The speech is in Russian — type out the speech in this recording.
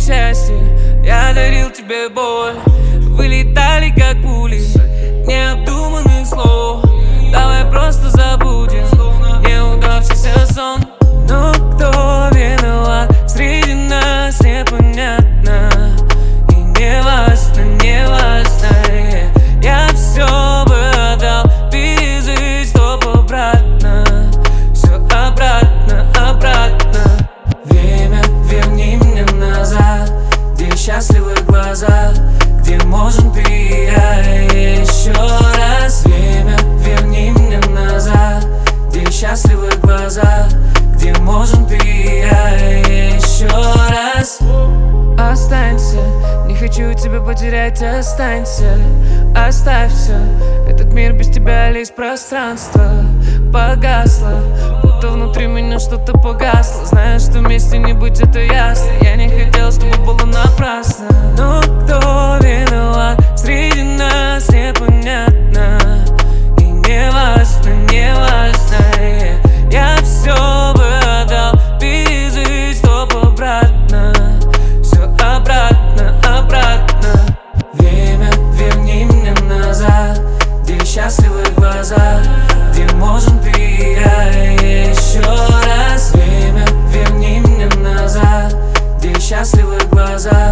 счастье, я дарил тебе боль. Вылетали как пули необдуманных слов. Давай просто забудем неудавшийся сон. Но кто виноват среди нас, непонятно. И не важно, не важно, я все бы отдал, без стоп обратно. Все обратно, обратно. Время верни мне назад, где счастливые глаза, где можем ты и я еще раз. Время верни мне назад, где счастливые глаза, где можем ты и я еще раз. Останься, не хочу тебя потерять, останься. Оставь все, этот мир без тебя лишь пространство. Погасло, будто внутри меня что-то погасло. Знаешь, что вместе не быть, это ясно. Я не хотел, чтобы было напрасно. Но кто виноват среди нас, непонятно. И не важно, не важно, я все бы отдал, без стоп обратно. Все обратно, обратно. Время верни мне назад, где счастливые глаза, где можем ты и я еще раз. Время верни мне назад, где счастливые глаза,